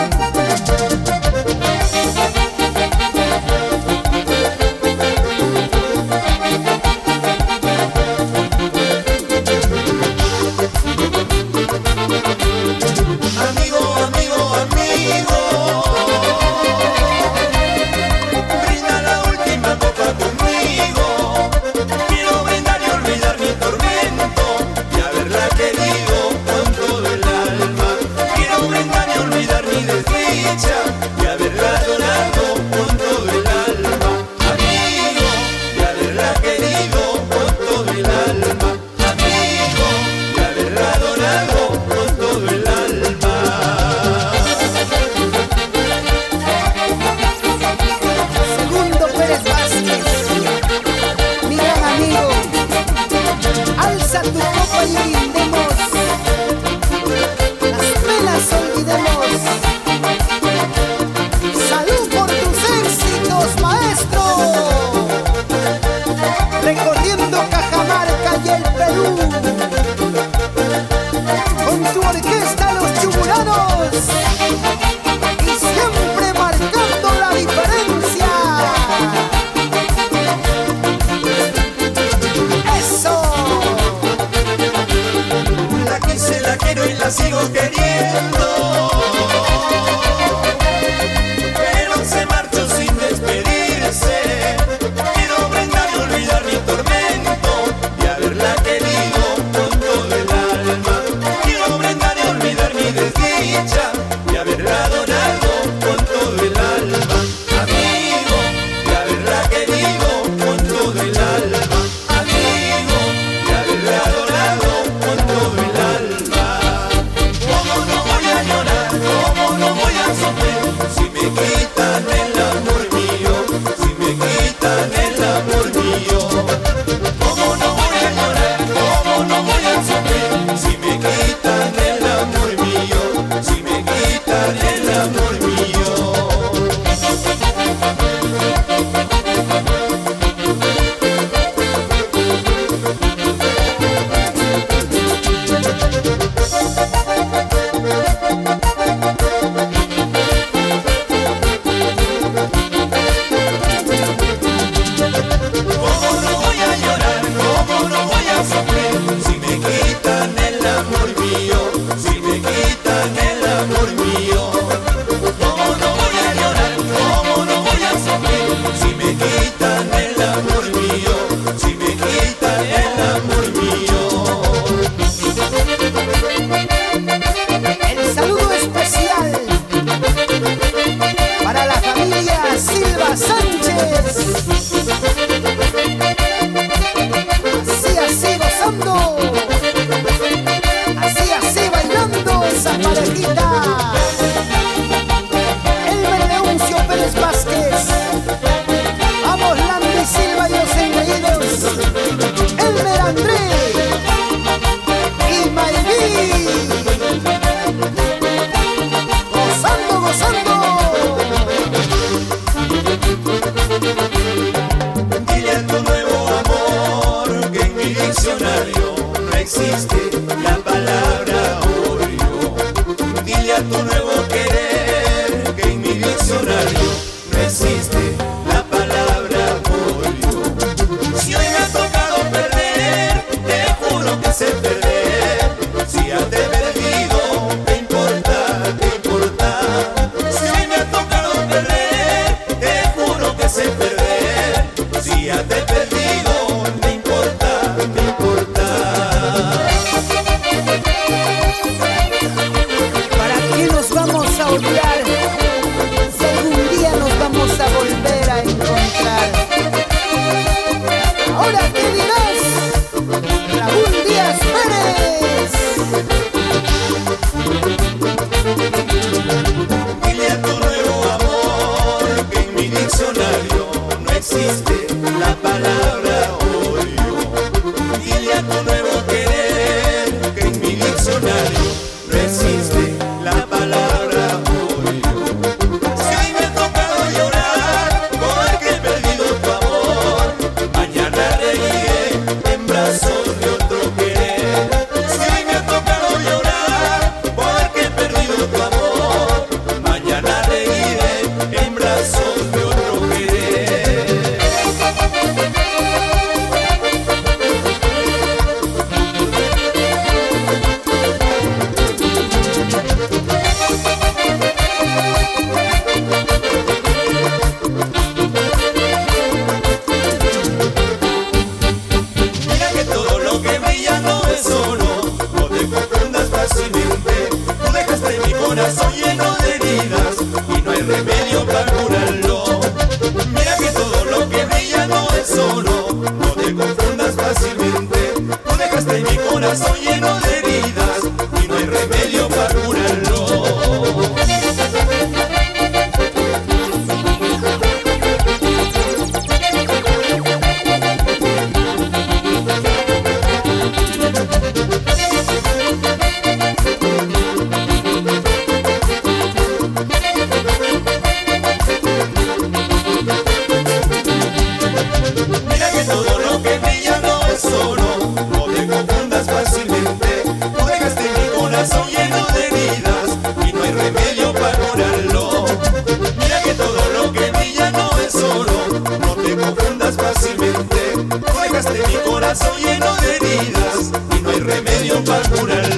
la sigo queriendo, pero se marchó sin despedirse. Quiero brindar y olvidar mi tormento y haberla querido con todo el alma. Quiero brindar y olvidar mi desdicha y haberla adorado con todo el alma. Amigo, y haberla querido con todo el alma. Amigo, y haberla adorado con todo el alma. ¿Cómo no voy a llorar? ¿Cómo no voy a sufrir? Si me quitan el amor mío, si me quitan el amor mío. ¿Cómo no voy a llorar? ¿Cómo no voy a sufrir? Si me quitan el amor mío, si me quitan el amor mío. ¿Cómo no voy a llorar? ¿Cómo no voy a sufrir? Si me quitan el amor mío, si me quitan el amor mío. ¿Cómo no voy a llorar? ¿Cómo no voy a sufrir? Si me quitan el amor mío, si me quitan el amor mío. El saludo especial para la familia Silva Sánchez. Así gozando, así bailando esa parejita. Elmer Leoncio Pérez Vázquez, vamos Landy Silva y los engreídos, Elmer André y Mayví. Gozando, gozando. Dile a tu nuevo amor que en mi diccionario no existe la palabra odio. Dile a tu nuevo querer que en mi diccionario no existe la palabra odio. Si hoy me ha tocado perder, te juro que sé perder. Si ya te he perdido, ¿qué importa? ¿Qué importa? Si hoy me ha tocado perder, te juro que sé perder. Si ya te he perdido, ¿qué importa? ¿Qué importa? ¿Para qué nos vamos a odiar si algún día nos vamos a volver a encontrar? ¿Ahora qué dirás, Raúl Díaz Pérez? Dile a tu nuevo amor que en mi diccionario no existe la palabra odio. Dile a tu nuevo querer que en mi diccionario no existe la palabra odio. Si hoy me ha tocado llorar porque he perdido tu amor, mañana reiré en brazos de otro querer. Si hoy me ha tocado llorar porque he perdido tu amor, mañana remedio para curarlo. Mira que todo lo que brilla no es oro, no te confundas fácilmente. Tú dejaste mi corazón lleno de heridas y no hay remedio para curarlo. Lleno de heridas y no hay remedio para curarlo. Mira que todo lo que brilla no es oro, no te confundas fácilmente. Tú dejaste mi corazón lleno de heridas y no hay remedio para curarlo.